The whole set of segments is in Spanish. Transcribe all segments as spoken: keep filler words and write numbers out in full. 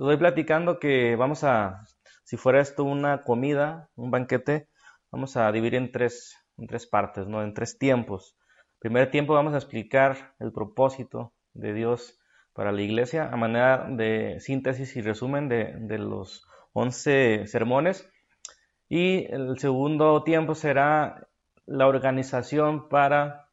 les voy platicando que vamos a, si fuera esto una comida, un banquete, vamos a dividir en tres, en tres partes, ¿no? En tres tiempos. Primer tiempo vamos a explicar el propósito de Dios para la iglesia a manera de síntesis y resumen de, de los once sermones. Y el segundo tiempo será la organización para,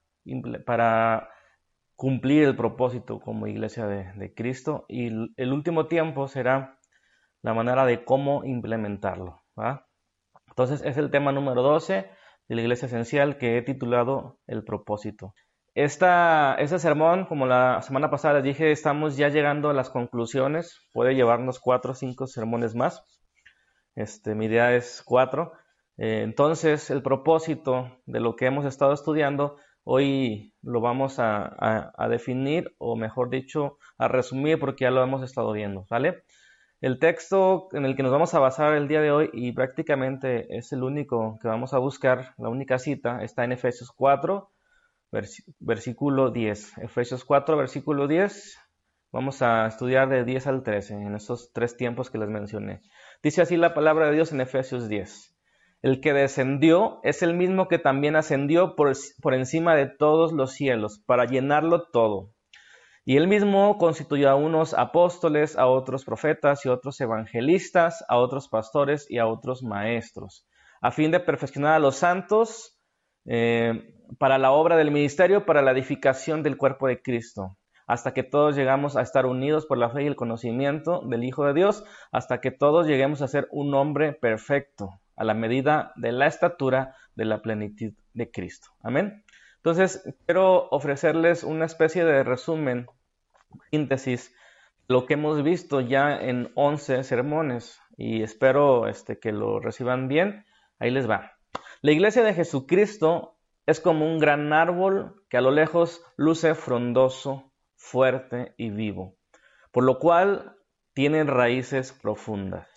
para cumplir el propósito como iglesia de, de Cristo. Y el último tiempo será la manera de cómo implementarlo, ¿va? Entonces es el tema número doce de la iglesia esencial que he titulado El propósito. Esta, este sermón, como la semana pasada les dije, estamos ya llegando a las conclusiones. Puede llevarnos cuatro o cinco sermones más. Este, mi idea es cuatro. Eh, entonces, el propósito de lo que hemos estado estudiando, hoy lo vamos a, a, a definir, o mejor dicho, a resumir, porque ya lo hemos estado viendo, ¿vale? El texto en el que nos vamos a basar el día de hoy, y prácticamente es el único que vamos a buscar, la única cita, está en Efesios cuatro, vers versículo diez. Efesios cuatro, versículo diez. Vamos a estudiar de diez al trece, en esos tres tiempos que les mencioné. Dice así la palabra de Dios en Efesios diez. El que descendió es el mismo que también ascendió por, por encima de todos los cielos, para llenarlo todo. Y él mismo constituyó a unos apóstoles, a otros profetas y a otros evangelistas, a otros pastores y a otros maestros, a fin de perfeccionar a los santos eh, para la obra del ministerio, para la edificación del cuerpo de Cristo, hasta que todos llegamos a estar unidos por la fe y el conocimiento del Hijo de Dios, hasta que todos lleguemos a ser un hombre perfecto, a la medida de la estatura de la plenitud de Cristo. Amén. Entonces, quiero ofrecerles una especie de resumen, síntesis, lo que hemos visto ya en once sermones, y espero este, que lo reciban bien. Ahí les va. La iglesia de Jesucristo es como un gran árbol que a lo lejos luce frondoso, fuerte y vivo, por lo cual tiene raíces profundas.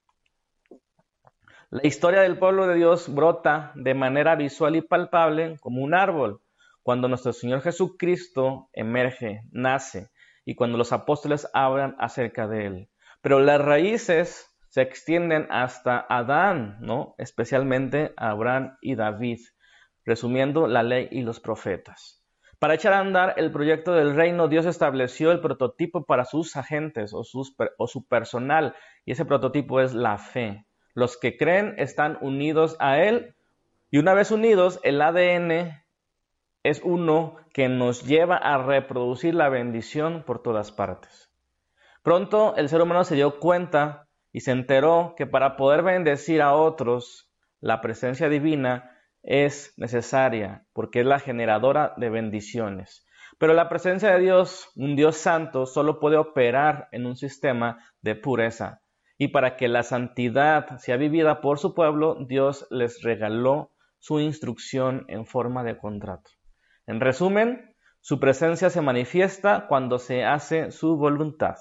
La historia del pueblo de Dios brota de manera visual y palpable como un árbol, cuando nuestro Señor Jesucristo emerge, nace, y cuando los apóstoles hablan acerca de él. Pero las raíces se extienden hasta Adán, ¿no? Especialmente a Abraham y David, resumiendo la ley y los profetas. Para echar a andar el proyecto del reino, Dios estableció el prototipo para sus agentes o, sus, o su personal, y ese prototipo es la fe. Los que creen están unidos a él, y una vez unidos, el A D N es uno que nos lleva a reproducir la bendición por todas partes. Pronto el ser humano se dio cuenta y se enteró que para poder bendecir a otros, la presencia divina es necesaria, porque es la generadora de bendiciones. Pero la presencia de Dios, un Dios santo, solo puede operar en un sistema de pureza. Y para que la santidad sea vivida por su pueblo, Dios les regaló su instrucción en forma de contrato. En resumen, su presencia se manifiesta cuando se hace su voluntad.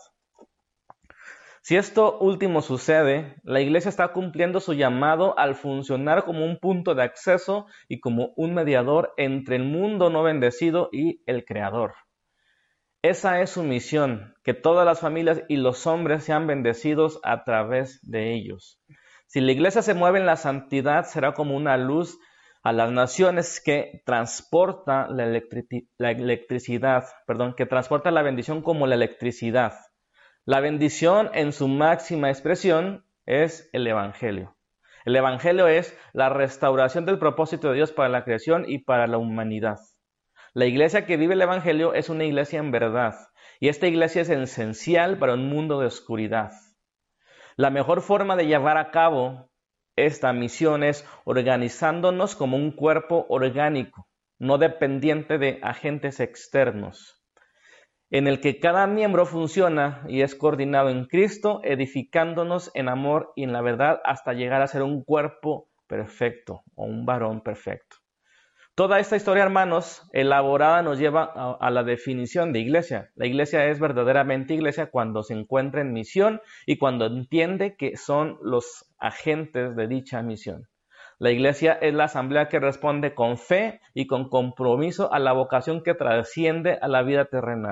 Si esto último sucede, la iglesia está cumpliendo su llamado al funcionar como un punto de acceso y como un mediador entre el mundo no bendecido y el Creador. Esa es su misión, que todas las familias y los hombres sean bendecidos a través de ellos. Si la iglesia se mueve en la santidad, será como una luz a las naciones que transporta la, electric la electricidad, perdón, que transporta la bendición como la electricidad. La bendición en su máxima expresión es el Evangelio. El Evangelio es la restauración del propósito de Dios para la creación y para la humanidad. La iglesia que vive el Evangelio es una iglesia en verdad, y esta iglesia es esencial para un mundo de oscuridad. La mejor forma de llevar a cabo esta misión es organizándonos como un cuerpo orgánico, no dependiente de agentes externos, en el que cada miembro funciona y es coordinado en Cristo, edificándonos en amor y en la verdad hasta llegar a ser un cuerpo perfecto o un varón perfecto. Toda esta historia, hermanos, elaborada nos lleva a, a la definición de iglesia. La iglesia es verdaderamente iglesia cuando se encuentra en misión y cuando entiende que son los agentes de dicha misión. La iglesia es la asamblea que responde con fe y con compromiso a la vocación que trasciende a la vida terrenal.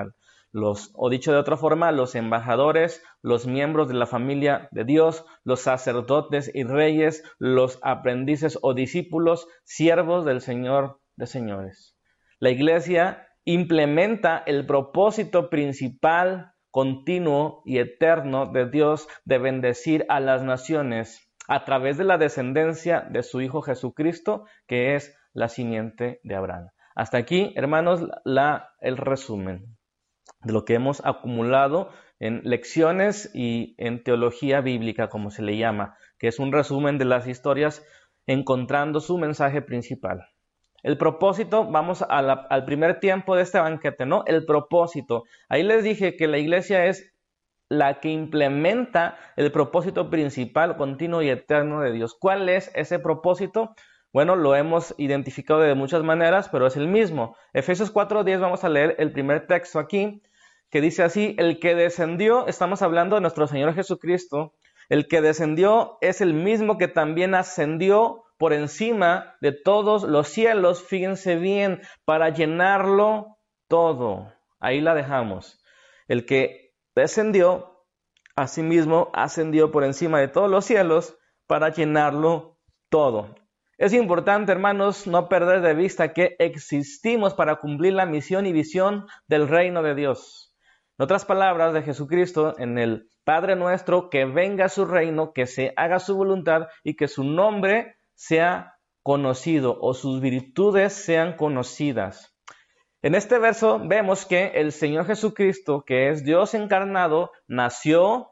los, o dicho de otra forma, los embajadores, los miembros de la familia de Dios, los sacerdotes y reyes, los aprendices o discípulos, siervos del Señor de señores. La Iglesia implementa el propósito principal, continuo y eterno de Dios de bendecir a las naciones a través de la descendencia de su Hijo Jesucristo, que es la simiente de Abraham. Hasta aquí, hermanos, la, el resumen de lo que hemos acumulado en lecciones y en teología bíblica, como se le llama, que es un resumen de las historias encontrando su mensaje principal. El propósito, vamos a la, al primer tiempo de este banquete, ¿no? El propósito. Ahí les dije que la iglesia es la que implementa el propósito principal, continuo y eterno de Dios. ¿Cuál es ese propósito? Bueno, lo hemos identificado de muchas maneras, pero es el mismo. Efesios cuatro diez, vamos a leer el primer texto aquí, que dice así: el que descendió, estamos hablando de nuestro Señor Jesucristo, el que descendió es el mismo que también ascendió por encima de todos los cielos, fíjense bien, para llenarlo todo. Ahí la dejamos. El que descendió, asimismo ascendió por encima de todos los cielos para llenarlo todo. Es importante, hermanos, no perder de vista que existimos para cumplir la misión y visión del reino de Dios. En otras palabras, de Jesucristo, en el Padre nuestro, que venga su reino, que se haga su voluntad y que su nombre sea conocido o sus virtudes sean conocidas. En este verso vemos que el Señor Jesucristo, que es Dios encarnado, nació,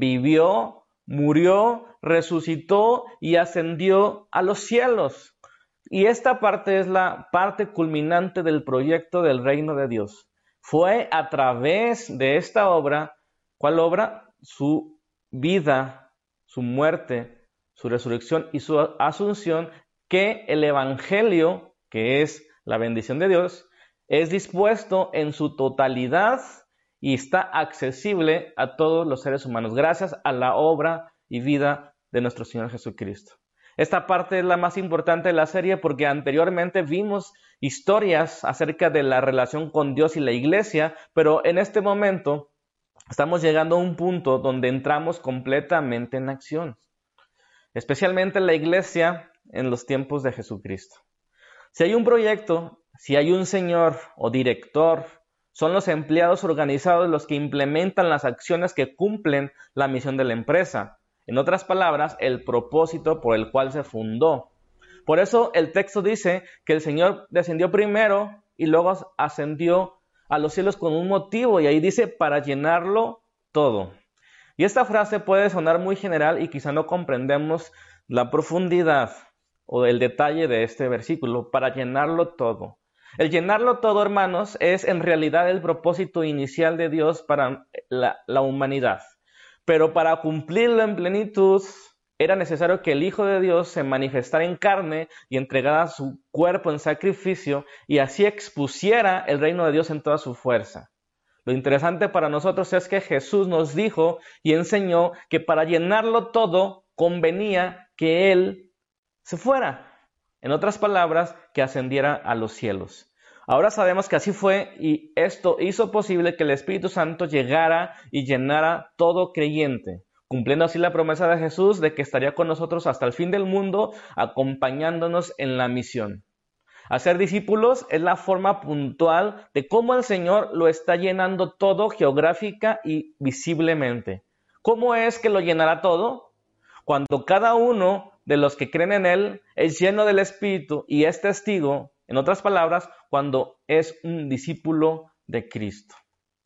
vivió, murió, resucitó y ascendió a los cielos. Y esta parte es la parte culminante del proyecto del reino de Dios. Fue a través de esta obra, ¿cuál obra? Su vida, su muerte, su resurrección y su asunción, que el Evangelio, que es la bendición de Dios, es dispuesto en su totalidad y está accesible a todos los seres humanos, gracias a la obra y vida de nuestro Señor Jesucristo. Esta parte es la más importante de la serie porque anteriormente vimos historias acerca de la relación con Dios y la iglesia, pero en este momento estamos llegando a un punto donde entramos completamente en acción, especialmente la iglesia en los tiempos de Jesucristo. Si hay un proyecto, si hay un señor o director, son los empleados organizados los que implementan las acciones que cumplen la misión de la empresa. En otras palabras, el propósito por el cual se fundó. Por eso el texto dice que el Señor descendió primero y luego ascendió a los cielos con un motivo, y ahí dice para llenarlo todo. Y esta frase puede sonar muy general y quizá no comprendemos la profundidad o el detalle de este versículo, para llenarlo todo. El llenarlo todo, hermanos, es en realidad el propósito inicial de Dios para la, la humanidad. Pero para cumplirlo en plenitud, era necesario que el Hijo de Dios se manifestara en carne y entregara su cuerpo en sacrificio y así expusiera el reino de Dios en toda su fuerza. Lo interesante para nosotros es que Jesús nos dijo y enseñó que para llenarlo todo convenía que Él se fuera. En otras palabras, que ascendiera a los cielos. Ahora sabemos que así fue y esto hizo posible que el Espíritu Santo llegara y llenara todo creyente, cumpliendo así la promesa de Jesús de que estaría con nosotros hasta el fin del mundo, acompañándonos en la misión. Hacer discípulos es la forma puntual de cómo el Señor lo está llenando todo geográfica y visiblemente. ¿Cómo es que lo llenará todo? Cuando cada uno de los que creen en Él es lleno del Espíritu y es testigo, en otras palabras, cuando es un discípulo de Cristo.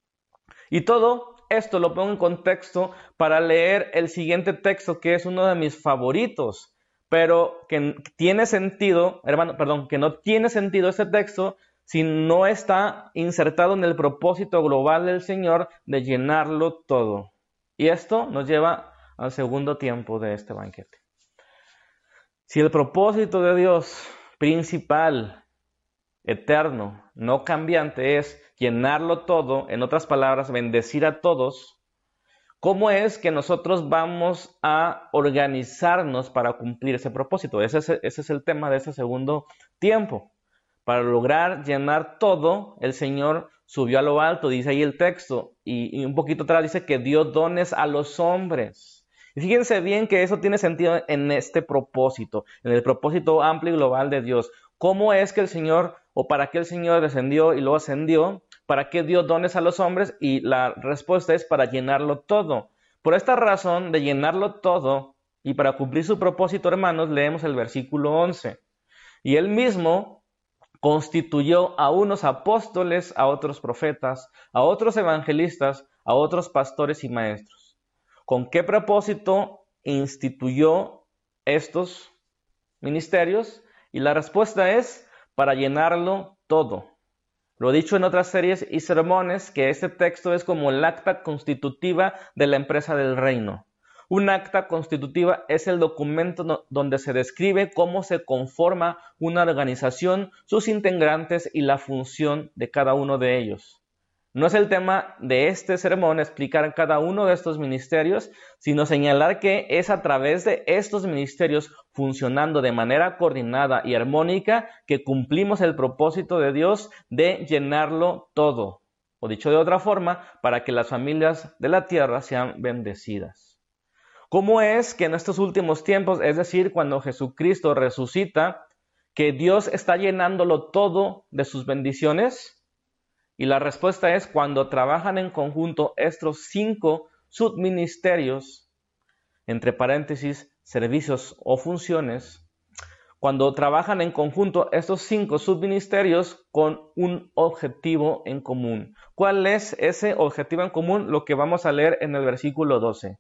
Y todo esto lo pongo en contexto para leer el siguiente texto, que es uno de mis favoritos, pero que tiene sentido, hermano, perdón, que no tiene sentido este texto si no está insertado en el propósito global del Señor de llenarlo todo. Y esto nos lleva al segundo tiempo de este banquete. Si el propósito de Dios principal, eterno, no cambiante, es llenarlo todo, en otras palabras, bendecir a todos, ¿cómo es que nosotros vamos a organizarnos para cumplir ese propósito? Ese es, ese es el tema de ese segundo tiempo. Para lograr llenar todo, el Señor subió a lo alto, dice ahí el texto, y, y un poquito atrás dice que dio dones a los hombres. Y fíjense bien que eso tiene sentido en este propósito, en el propósito amplio y global de Dios. ¿Cómo es que el Señor, o para qué el Señor descendió y luego ascendió? ¿Para qué dio dones a los hombres? Y la respuesta es para llenarlo todo. Por esta razón de llenarlo todo y para cumplir su propósito, hermanos, leemos el versículo once. Y él mismo constituyó a unos apóstoles, a otros profetas, a otros evangelistas, a otros pastores y maestros. ¿Con qué propósito instituyó estos ministerios? Y la respuesta es para llenarlo todo. Lo he dicho en otras series y sermones que este texto es como el acta constitutiva de la empresa del reino. Un acta constitutiva es el documento donde se describe cómo se conforma una organización, sus integrantes y la función de cada uno de ellos. No es el tema de este sermón explicar cada uno de estos ministerios, sino señalar que es a través de estos ministerios funcionando de manera coordinada y armónica que cumplimos el propósito de Dios de llenarlo todo. O dicho de otra forma, para que las familias de la tierra sean bendecidas. ¿Cómo es que en estos últimos tiempos, es decir, cuando Jesucristo resucita, que Dios está llenándolo todo de sus bendiciones? Y la respuesta es cuando trabajan en conjunto estos cinco subministerios, entre paréntesis, servicios o funciones, cuando trabajan en conjunto estos cinco subministerios con un objetivo en común. ¿Cuál es ese objetivo en común? Lo que vamos a leer en el versículo doce.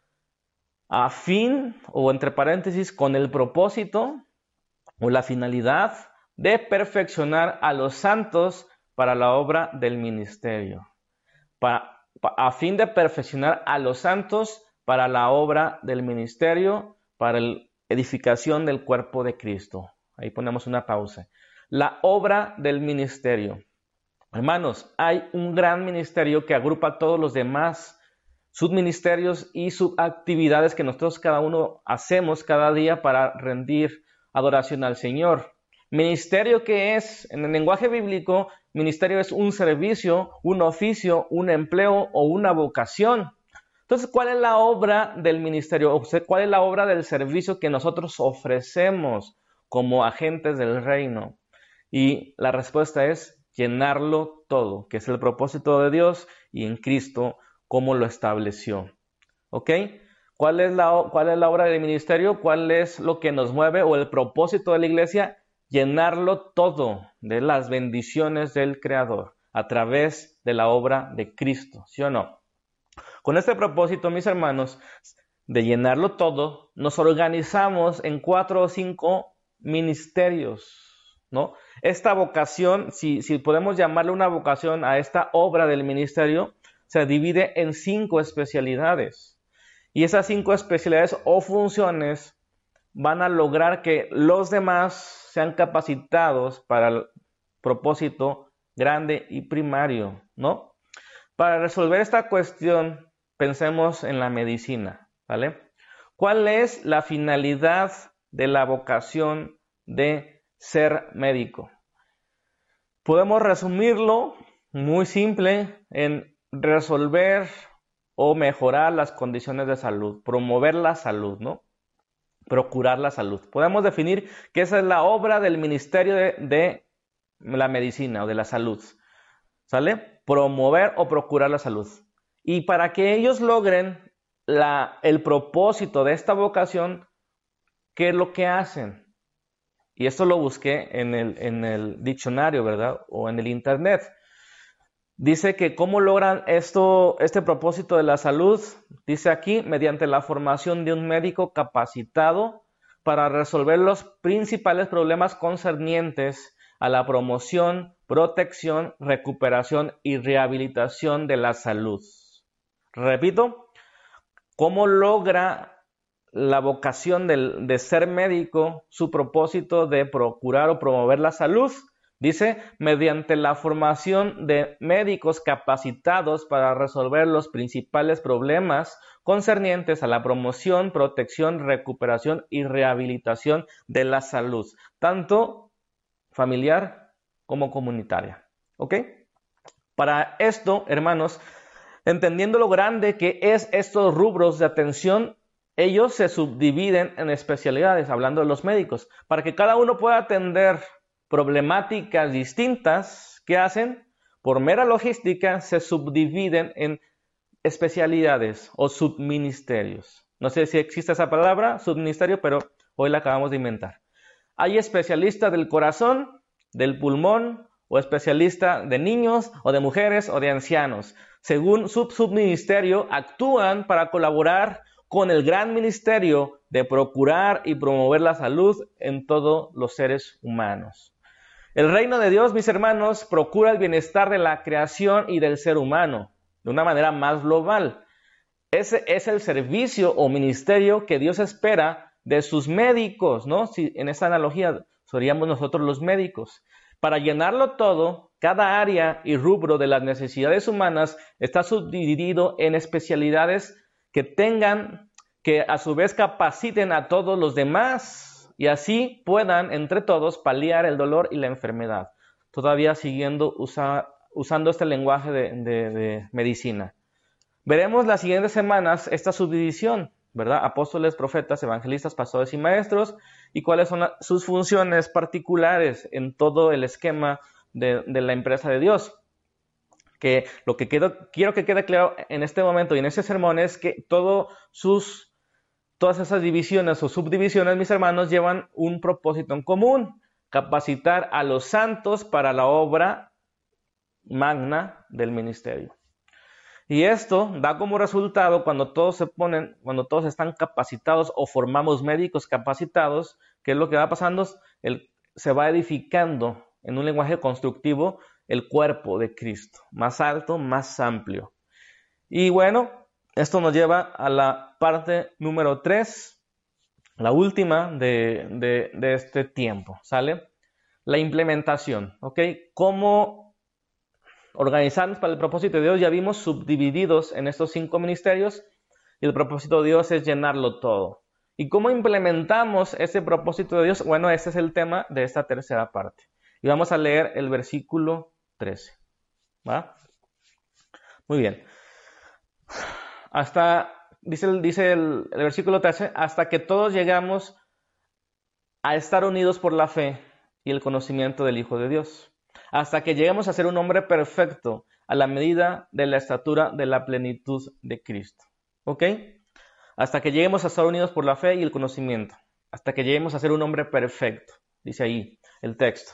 A fin, o entre paréntesis, con el propósito o la finalidad de perfeccionar a los santos para la obra del ministerio, para, a fin de perfeccionar a los santos para la obra del ministerio, para la edificación del cuerpo de Cristo. Ahí ponemos una pausa. La obra del ministerio. Hermanos, hay un gran ministerio que agrupa a todos los demás subministerios y subactividades que nosotros cada uno hacemos cada día para rendir adoración al Señor. Ministerio, que es, en el lenguaje bíblico, ministerio es un servicio, un oficio, un empleo o una vocación. Entonces, ¿cuál es la obra del ministerio? ¿Cuál es la obra del servicio que nosotros ofrecemos como agentes del reino? Y la respuesta es llenarlo todo, que es el propósito de Dios y en Cristo, cómo lo estableció. ¿Ok? ¿Cuál es la, cuál es la obra del ministerio? ¿Cuál es lo que nos mueve o el propósito de la iglesia? Llenarlo todo de las bendiciones del Creador a través de la obra de Cristo, ¿sí o no? Con este propósito, mis hermanos, de llenarlo todo, nos organizamos en cuatro o cinco ministerios, ¿no? Esta vocación, si, si podemos llamarle una vocación a esta obra del ministerio, se divide en cinco especialidades. Y esas cinco especialidades o funciones van a lograr que los demás sean capacitados para el propósito grande y primario, ¿no? Para resolver esta cuestión, pensemos en la medicina, ¿vale? ¿Cuál es la finalidad de la vocación de ser médico? Podemos resumirlo muy simple en resolver o mejorar las condiciones de salud, promover la salud, ¿no? Procurar la salud. Podemos definir que esa es la obra del ministerio de, de la medicina o de la salud, ¿sale? Promover o procurar la salud. Y para que ellos logren la, el propósito de esta vocación, ¿qué es lo que hacen? Y esto lo busqué en el, en el diccionario, ¿verdad? O en el internet. Dice que cómo logran esto, este propósito de la salud, dice aquí, mediante la formación de un médico capacitado para resolver los principales problemas concernientes a la promoción, protección, recuperación y rehabilitación de la salud. Repito, ¿cómo logra la vocación de, de ser médico su propósito de procurar o promover la salud? Dice, mediante la formación de médicos capacitados para resolver los principales problemas concernientes a la promoción, protección, recuperación y rehabilitación de la salud, tanto familiar como comunitaria. ¿Ok? Para esto, hermanos, entendiendo lo grande que es estos rubros de atención, ellos se subdividen en especialidades, hablando de los médicos, para que cada uno pueda atender problemáticas distintas. ¿Qué hacen? Por mera logística se subdividen en especialidades o subministerios. No sé si existe esa palabra, subministerio, pero hoy la acabamos de inventar. Hay especialistas del corazón, del pulmón, o especialista de niños, o de mujeres, o de ancianos. Según su subministerio, actúan para colaborar con el gran ministerio de procurar y promover la salud en todos los seres humanos. El reino de Dios, mis hermanos, procura el bienestar de la creación y del ser humano de una manera más global. Ese es el servicio o ministerio que Dios espera de sus médicos, ¿no? Si en esa analogía seríamos nosotros los médicos. Para llenarlo todo, cada área y rubro de las necesidades humanas está subdividido en especialidades que tengan, que a su vez capaciten a todos los demás y así puedan entre todos paliar el dolor y la enfermedad. Todavía siguiendo usa, usando este lenguaje de, de, de medicina. Veremos las siguientes semanas esta subdivisión, ¿verdad? Apóstoles, profetas, evangelistas, pastores y maestros, y cuáles son la, sus funciones particulares en todo el esquema de, de la empresa de Dios. Que lo que quedo, quiero que quede claro en este momento y en este sermón es que todo sus, todas esas divisiones o subdivisiones, mis hermanos, llevan un propósito en común: capacitar a los santos para la obra magna del ministerio. Y esto da como resultado, cuando todos se ponen, cuando todos están capacitados o formamos médicos capacitados, ¿qué es lo que va pasando? El, se va edificando en un lenguaje constructivo el cuerpo de Cristo, más alto, más amplio. Y bueno, esto nos lleva a la parte número tres, la última de, de, de este tiempo, ¿sale? La implementación, ¿ok? ¿Cómo organizarnos para el propósito de Dios? Ya vimos subdivididos en estos cinco ministerios y el propósito de Dios es llenarlo todo. ¿Y cómo implementamos ese propósito de Dios? Bueno, ese es el tema de esta tercera parte. Y vamos a leer el versículo trece. ¿Va? Muy bien. Hasta, dice, dice el, el versículo trece, hasta que todos llegamos a estar unidos por la fe y el conocimiento del Hijo de Dios. Hasta que lleguemos a ser un hombre perfecto, a la medida de la estatura de la plenitud de Cristo. ¿Ok? Hasta que lleguemos a estar unidos por la fe y el conocimiento. Hasta que lleguemos a ser un hombre perfecto. Dice ahí el texto.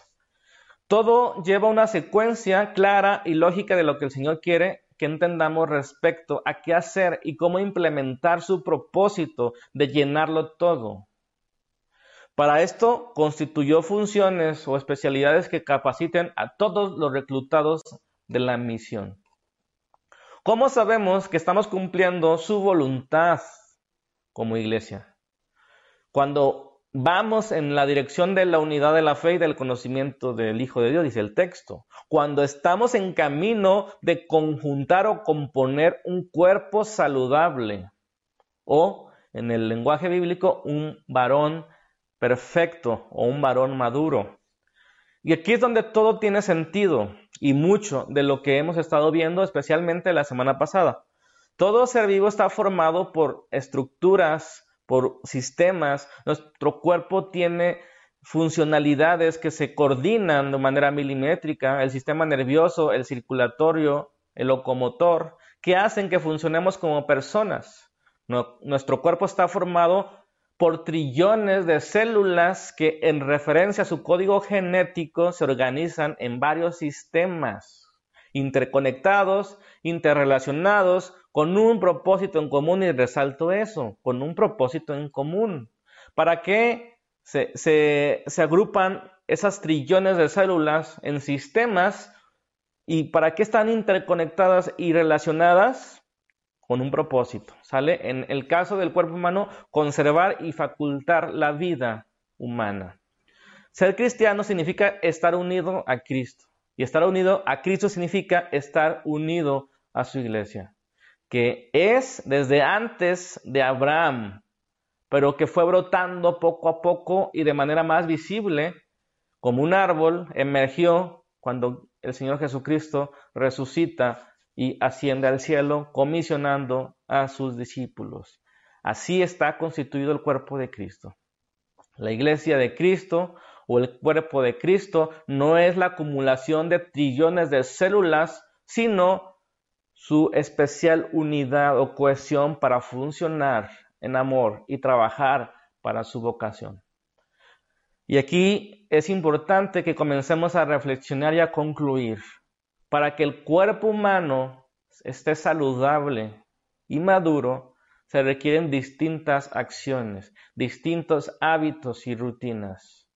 Todo lleva una secuencia clara y lógica de lo que el Señor quiere que entendamos respecto a qué hacer y cómo implementar su propósito de llenarlo todo. Para esto constituyó funciones o especialidades que capaciten a todos los reclutados de la misión. ¿Cómo sabemos que estamos cumpliendo su voluntad como iglesia? Cuando vamos en la dirección de la unidad de la fe y del conocimiento del Hijo de Dios, dice el texto. Cuando estamos en camino de conjuntar o componer un cuerpo saludable, o en el lenguaje bíblico, un varón perfecto o un varón maduro. Y aquí es donde todo tiene sentido y mucho de lo que hemos estado viendo, especialmente la semana pasada. Todo ser vivo está formado por estructuras, por sistemas. Nuestro cuerpo tiene funcionalidades que se coordinan de manera milimétrica, el sistema nervioso, el circulatorio, el locomotor, que hacen que funcionemos como personas. Nuestro cuerpo está formado por trillones de células que en referencia a su código genético se organizan en varios sistemas interconectados, interrelacionados, con un propósito en común, y resalto eso, con un propósito en común. ¿Para qué se, se, se agrupan esas trillones de células en sistemas y para qué están interconectadas y relacionadas? Con un propósito, ¿sale? En el caso del cuerpo humano, conservar y facultar la vida humana. Ser cristiano significa estar unido a Cristo. Y estar unido a Cristo significa estar unido a su iglesia, que es desde antes de Abraham, pero que fue brotando poco a poco y de manera más visible, como un árbol, emergió cuando el Señor Jesucristo resucita y asciende al cielo, comisionando a sus discípulos. Así está constituido el cuerpo de Cristo. La iglesia de Cristo o el cuerpo de Cristo no es la acumulación de trillones de células, sino su especial unidad o cohesión para funcionar en amor y trabajar para su vocación. Y aquí es importante que comencemos a reflexionar y a concluir. Para que el cuerpo humano esté saludable y maduro, se requieren distintas acciones, distintos hábitos y rutinas.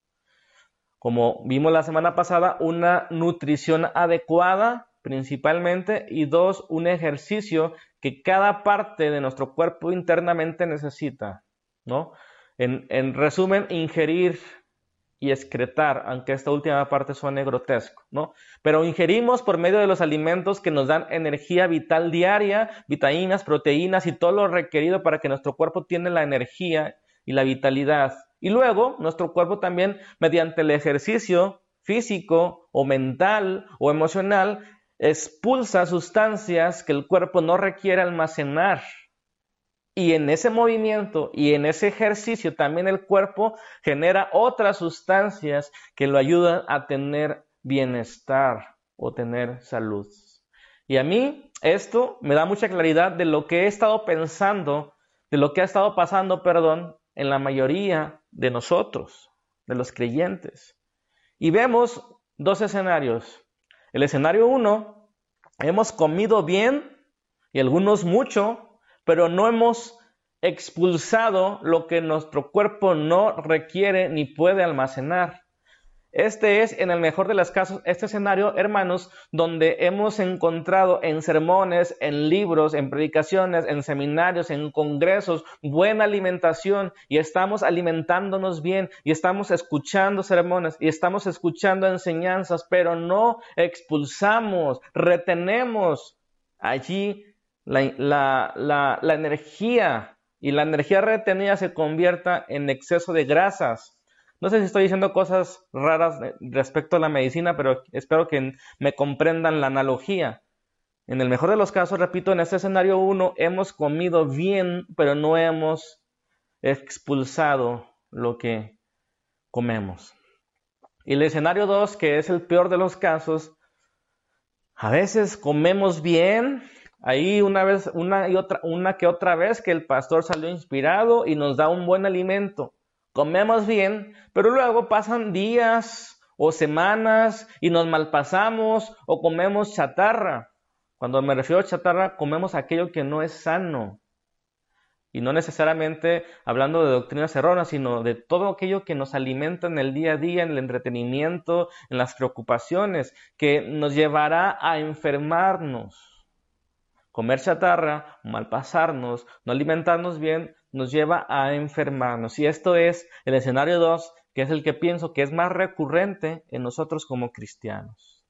Como vimos la semana pasada, una nutrición adecuada principalmente, y dos, un ejercicio que cada parte de nuestro cuerpo internamente necesita, ¿no? En, en resumen, ingerir y excretar, aunque esta última parte suene grotesco, ¿no? Pero ingerimos por medio de los alimentos que nos dan energía vital diaria, vitaminas, proteínas y todo lo requerido para que nuestro cuerpo tenga la energía y la vitalidad. Y luego, nuestro cuerpo también, mediante el ejercicio físico o mental o emocional, expulsa sustancias que el cuerpo no requiere almacenar. Y en ese movimiento y en ese ejercicio también el cuerpo genera otras sustancias que lo ayudan a tener bienestar o tener salud. Y a mí esto me da mucha claridad de lo que he estado pensando, de lo que ha estado pasando, perdón, en la mayoría de nosotros, de los creyentes. Y vemos dos escenarios. El escenario uno, hemos comido bien y algunos mucho, pero no hemos expulsado lo que nuestro cuerpo no requiere ni puede almacenar. Este es, en el mejor de los casos, este escenario, hermanos, donde hemos encontrado en sermones, en libros, en predicaciones, en seminarios, en congresos, buena alimentación, y estamos alimentándonos bien, y estamos escuchando sermones, y estamos escuchando enseñanzas, pero no expulsamos, retenemos allí la, la, la, la energía, y la energía retenida se convierta en exceso de grasas. No sé si estoy diciendo cosas raras respecto a la medicina, pero espero que me comprendan la analogía. En el mejor de los casos, repito, en este escenario uno, hemos comido bien, pero no hemos expulsado lo que comemos. Y el escenario dos, que es el peor de los casos, a veces comemos bien, ahí una vez, una y otra, una que otra vez que el pastor salió inspirado y nos da un buen alimento. Comemos bien, pero luego pasan días o semanas y nos malpasamos o comemos chatarra. Cuando me refiero a chatarra, comemos aquello que no es sano. Y no necesariamente hablando de doctrinas erróneas, sino de todo aquello que nos alimenta en el día a día, en el entretenimiento, en las preocupaciones, que nos llevará a enfermarnos. Comer chatarra, malpasarnos, no alimentarnos bien, nos lleva a enfermarnos. Y esto es el escenario dos, que es el que pienso que es más recurrente en nosotros como cristianos.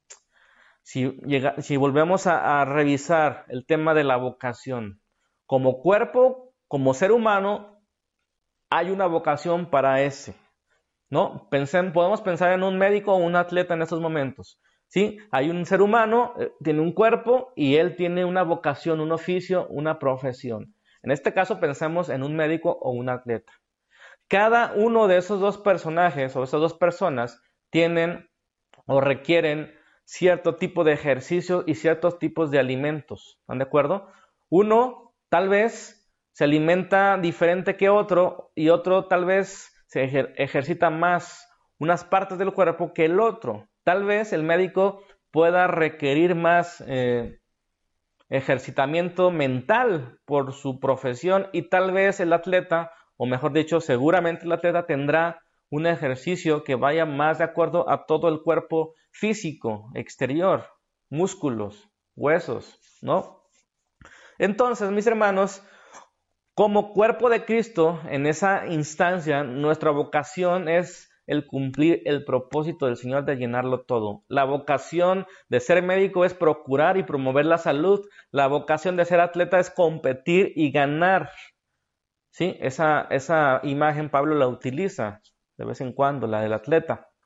Si, llega, si volvemos a, a revisar el tema de la vocación, como cuerpo, como ser humano, hay una vocación para ese, ¿no? Pensen, podemos pensar en un médico o un atleta en estos momentos. ¿Sí? Hay un ser humano, eh, tiene un cuerpo y él tiene una vocación, un oficio, una profesión. En este caso pensemos en un médico o un atleta. Cada uno de esos dos personajes o esas dos personas tienen o requieren cierto tipo de ejercicio y ciertos tipos de alimentos. ¿Están de acuerdo? Uno tal vez se alimenta diferente que otro y otro tal vez se ejer- ejercita más unas partes del cuerpo que el otro. Tal vez el médico pueda requerir más eh, ejercitamiento mental por su profesión y tal vez el atleta, o mejor dicho, seguramente el atleta tendrá un ejercicio que vaya más de acuerdo a todo el cuerpo físico, exterior, músculos, huesos, ¿no? Entonces, mis hermanos, como cuerpo de Cristo, en esa instancia, nuestra vocación es el cumplir el propósito del Señor de llenarlo todo. La vocación de ser médico es procurar y promover la salud. La vocación de ser atleta es competir y ganar. ¿Sí? Esa, esa imagen Pablo la utiliza de vez en cuando, la del atleta.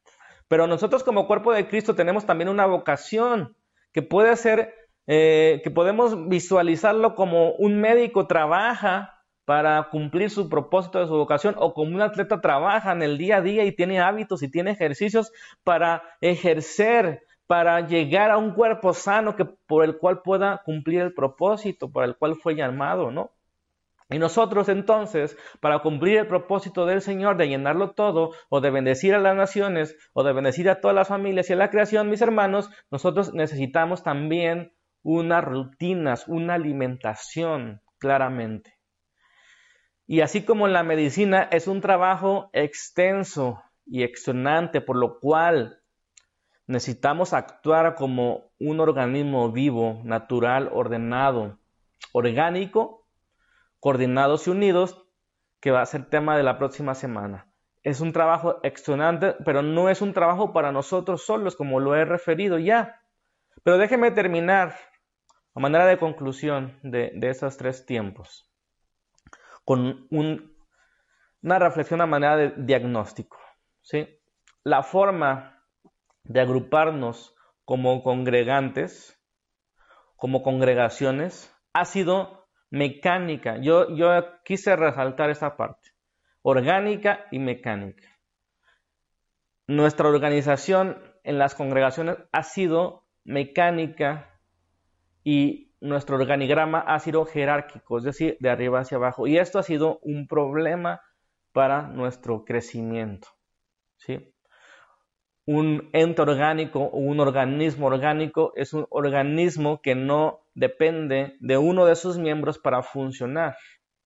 Pero nosotros como cuerpo de Cristo tenemos también una vocación que puede ser, eh, que podemos visualizarlo como un médico trabaja para cumplir su propósito de su vocación, o como un atleta trabaja en el día a día y tiene hábitos y tiene ejercicios para ejercer, para llegar a un cuerpo sano que, por el cual pueda cumplir el propósito por el cual fue llamado, ¿no? Y nosotros entonces, para cumplir el propósito del Señor de llenarlo todo, o de bendecir a las naciones, o de bendecir a todas las familias y a la creación, mis hermanos, nosotros necesitamos también unas rutinas, una alimentación, claramente. Y así como la medicina es un trabajo extenso y extenuante, por lo cual necesitamos actuar como un organismo vivo, natural, ordenado, orgánico, coordinados y unidos, que va a ser tema de la próxima semana. Es un trabajo extenuante, pero no es un trabajo para nosotros solos, como lo he referido ya. Pero déjeme terminar a manera de conclusión de, de esos tres tiempos con un, una reflexión a manera de diagnóstico, ¿sí? La forma de agruparnos como congregantes, como congregaciones, ha sido mecánica. Yo, yo quise resaltar esa parte, orgánica y mecánica. Nuestra organización en las congregaciones ha sido mecánica y nuestro organigrama ha sido jerárquico, es decir, de arriba hacia abajo. Y esto ha sido un problema para nuestro crecimiento, ¿sí? Un ente orgánico o un organismo orgánico es un organismo que no depende de uno de sus miembros para funcionar.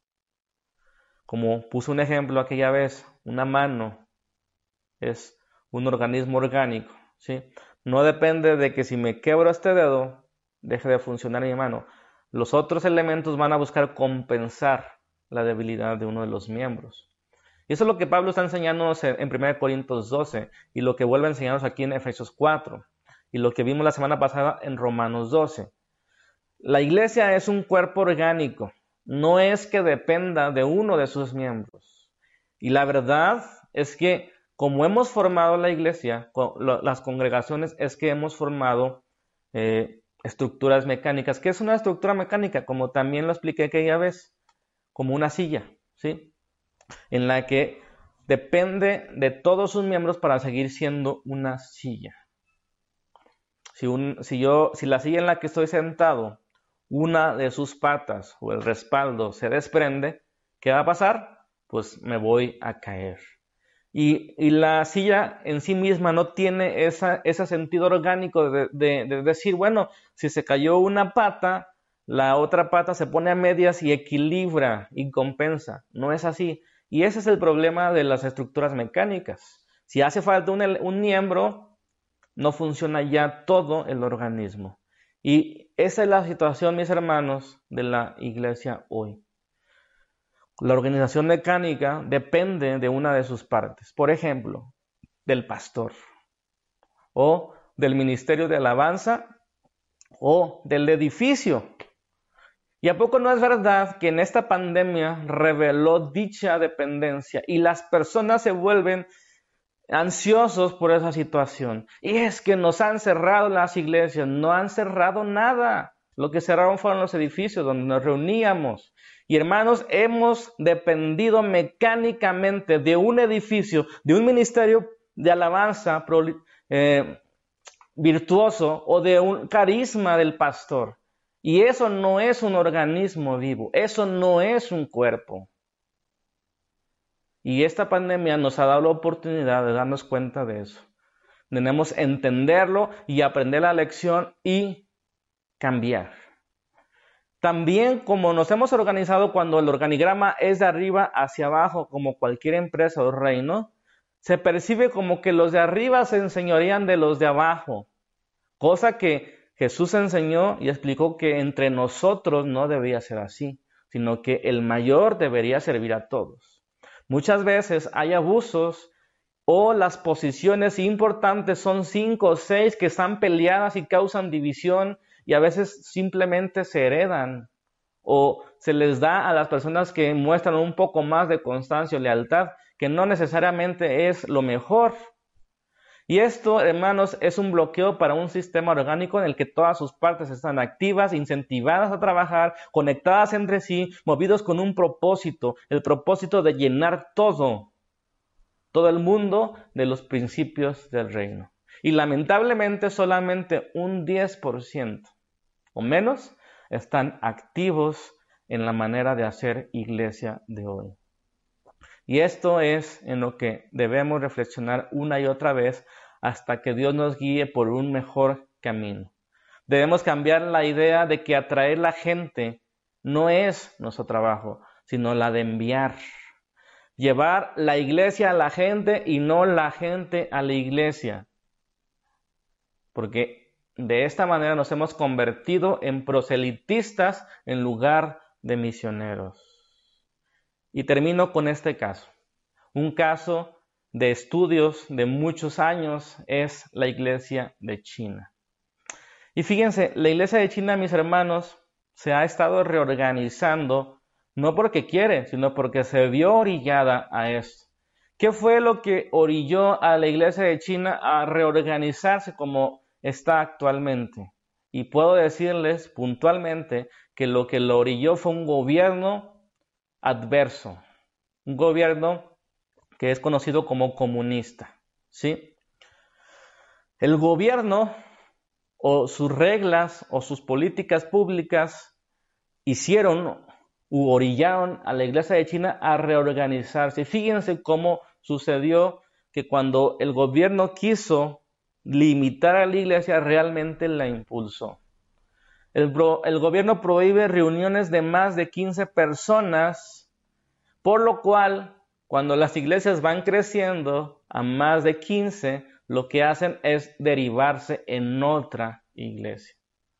Como puse un ejemplo aquella vez, una mano es un organismo orgánico, ¿sí? No depende de que si me quebro este dedo, deje de funcionar mi mano. Los otros elementos van a buscar compensar la debilidad de uno de los miembros. Y eso es lo que Pablo está enseñándonos en primera Corintios doce, y lo que vuelve a enseñarnos aquí en Efesios cuatro, y lo que vimos la semana pasada en Romanos doce. La iglesia es un cuerpo orgánico, no es que dependa de uno de sus miembros. Y la verdad es que como hemos formado la iglesia, las congregaciones, es que hemos formado eh, estructuras mecánicas. ¿Qué es una estructura mecánica? Como también lo expliqué aquella vez, como una silla, ¿sí? En la que depende de todos sus miembros para seguir siendo una silla. Si, un, si, yo, si la silla en la que estoy sentado, una de sus patas o el respaldo se desprende, ¿qué va a pasar? Pues me voy a caer. Y, y la silla en sí misma no tiene esa, ese sentido orgánico de, de, de decir, bueno, si se cayó una pata, la otra pata se pone a medias y equilibra y compensa. No es así. Y ese es el problema de las estructuras mecánicas. Si hace falta un, un miembro, no funciona ya todo el organismo. Y esa es la situación, mis hermanos, de la iglesia hoy. La organización mecánica depende de una de sus partes. Por ejemplo, del pastor, o del ministerio de alabanza, o del edificio. ¿Y a poco no es verdad que en esta pandemia reveló dicha dependencia y las personas se vuelven ansiosos por esa situación? Y es que nos han cerrado las iglesias, no han cerrado nada. Lo que cerraron fueron los edificios donde nos reuníamos. Y hermanos, hemos dependido mecánicamente de un edificio, de un ministerio de alabanza eh, virtuoso o de un carisma del pastor. Y eso no es un organismo vivo, eso no es un cuerpo. Y esta pandemia nos ha dado la oportunidad de darnos cuenta de eso. Tenemos que entenderlo y aprender la lección y cambiar. También, como nos hemos organizado cuando el organigrama es de arriba hacia abajo, como cualquier empresa o reino, se percibe como que los de arriba se enseñorean de los de abajo, cosa que Jesús enseñó y explicó que entre nosotros no debía ser así, sino que el mayor debería servir a todos. Muchas veces hay abusos o las posiciones importantes son cinco o seis que están peleadas y causan división y a veces simplemente se heredan o se les da a las personas que muestran un poco más de constancia o lealtad, que no necesariamente es lo mejor. Y esto, hermanos, es un bloqueo para un sistema orgánico en el que todas sus partes están activas, incentivadas a trabajar, conectadas entre sí, movidos con un propósito, el propósito de llenar todo, todo el mundo de los principios del reino. Y lamentablemente solamente un diez por ciento o menos están activos en la manera de hacer iglesia de hoy. Y esto es en lo que debemos reflexionar una y otra vez hasta que Dios nos guíe por un mejor camino. Debemos cambiar la idea de que atraer la gente no es nuestro trabajo, sino la de enviar. Llevar la iglesia a la gente y no la gente a la iglesia. Porque de esta manera nos hemos convertido en proselitistas en lugar de misioneros. Y termino con este caso. Un caso de estudios de muchos años es la iglesia de China. Y fíjense, la iglesia de China, mis hermanos, se ha estado reorganizando, no porque quiere, sino porque se vio orillada a esto. ¿Qué fue lo que orilló a la iglesia de China a reorganizarse como está actualmente? Y puedo decirles puntualmente que lo que lo orilló fue un gobierno adverso, un gobierno que es conocido como comunista, ¿sí? El gobierno o sus reglas o sus políticas públicas hicieron u orillaron a la iglesia de China a reorganizarse. Fíjense cómo sucedió que cuando el gobierno quiso limitar a la iglesia, realmente la impulsó. El, el gobierno prohíbe reuniones de más de quince personas, por lo cual, cuando las iglesias van creciendo a más de quince, lo que hacen es derivarse en otra iglesia.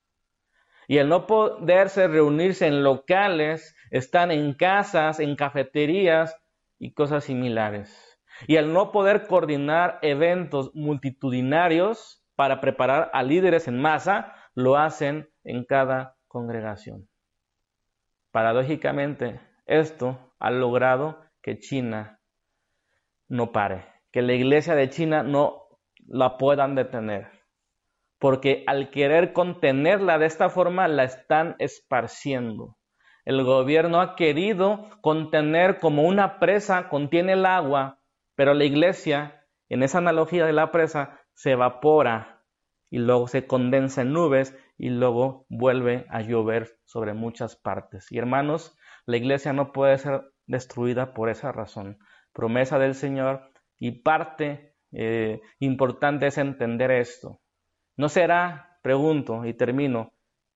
Y al no poderse reunirse en locales, están en casas, en cafeterías y cosas similares. Y al no poder coordinar eventos multitudinarios para preparar a líderes en masa, lo hacen en cada congregación. Paradójicamente, esto ha logrado que China no pare, que la iglesia de China no la puedan detener, porque al querer contenerla de esta forma la están esparciendo. El gobierno ha querido contener como una presa contiene el agua, pero la iglesia, en esa analogía de la presa, se evapora y luego se condensa en nubes y luego vuelve a llover sobre muchas partes. Y hermanos, la iglesia no puede ser destruida por esa razón. Promesa del Señor, y parte eh, importante es entender esto. ¿No será, pregunto y termino,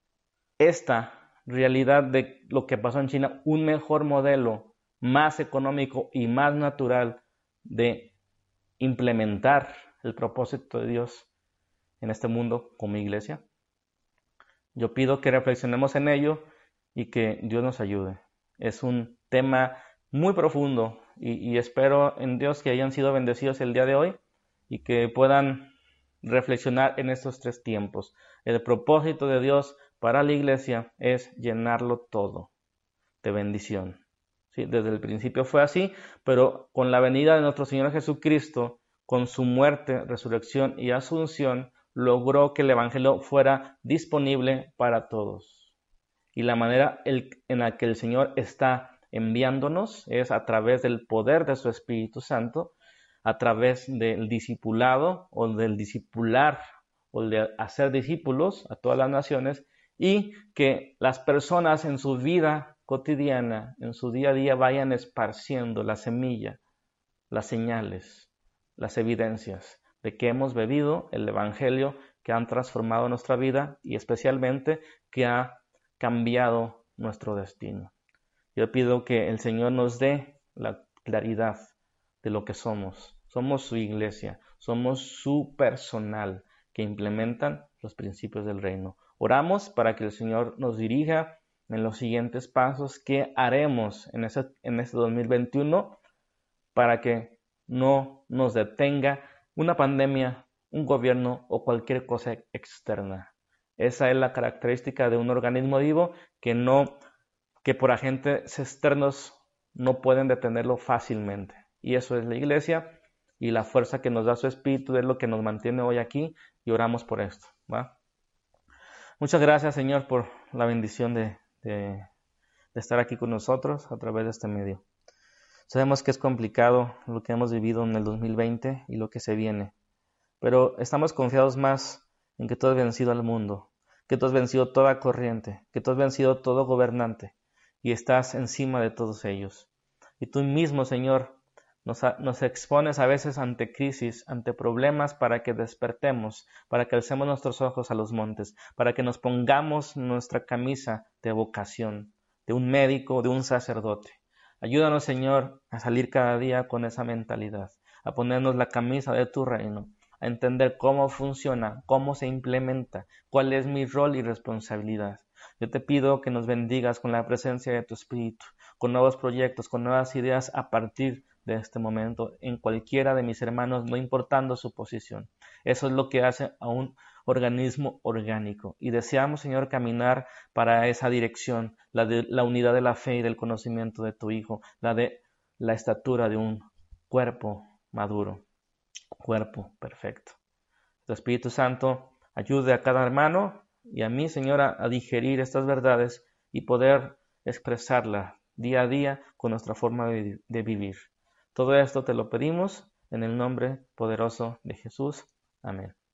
esta realidad de lo que pasó en China un mejor modelo, más económico y más natural de implementar el propósito de Dios en este mundo como iglesia? Yo pido que reflexionemos en ello y que Dios nos ayude. Es un tema muy profundo y, y espero en Dios que hayan sido bendecidos el día de hoy y que puedan reflexionar en estos tres tiempos. El propósito de Dios para la iglesia es llenarlo todo de bendición. Sí, desde el principio fue así, pero con la venida de nuestro Señor Jesucristo, con su muerte, resurrección y asunción, logró que el Evangelio fuera disponible para todos. Y la manera en la que el Señor está enviándonos es a través del poder de su Espíritu Santo, a través del discipulado o del discipular o de hacer discípulos a todas las naciones, y que las personas en su vida cotidiana, en su día a día, vayan esparciendo la semilla, las señales, las evidencias de que hemos bebido el Evangelio, que han transformado nuestra vida y especialmente que ha cambiado nuestro destino. Yo pido que el Señor nos dé la claridad de lo que somos. Somos su iglesia, somos su personal que implementan los principios del reino. Oramos para que el Señor nos dirija en los siguientes pasos que haremos en, ese, en este dos mil veintiuno para que no nos detenga una pandemia, un gobierno o cualquier cosa externa. Esa es la característica de un organismo vivo que, no, que por agentes externos no pueden detenerlo fácilmente. Y eso es la iglesia. y la fuerza que nos da su Espíritu es lo que nos mantiene hoy aquí y oramos por esto, ¿va? Muchas gracias, Señor, por la bendición de, de, de estar aquí con nosotros a través de este medio. Sabemos que es complicado lo que hemos vivido en el dos mil veinte y lo que se viene, pero estamos confiados más en que tú has vencido al mundo, que tú has vencido toda corriente, que tú has vencido todo gobernante y estás encima de todos ellos. Y tú mismo, Señor, nos, nos expones a veces ante crisis, ante problemas para que despertemos, para que alcemos nuestros ojos a los montes, para que nos pongamos nuestra camisa de vocación, de un médico, de un sacerdote. Ayúdanos, Señor, a salir cada día con esa mentalidad, a ponernos la camisa de tu reino, a entender cómo funciona, cómo se implementa, cuál es mi rol y responsabilidad. Yo te pido que nos bendigas con la presencia de tu Espíritu, con nuevos proyectos, con nuevas ideas a partir de este momento en cualquiera de mis hermanos, no importando su posición. Eso es lo que hace a un organismo orgánico. Y deseamos, Señor, caminar para esa dirección, la de la unidad de la fe y del conocimiento de tu Hijo, la de la estatura de un cuerpo maduro, cuerpo perfecto. Tu Espíritu Santo ayude a cada hermano y a mí, Señora, a digerir estas verdades y poder expresarlas día a día con nuestra forma de, de vivir. Todo esto te lo pedimos en el nombre poderoso de Jesús. Amén.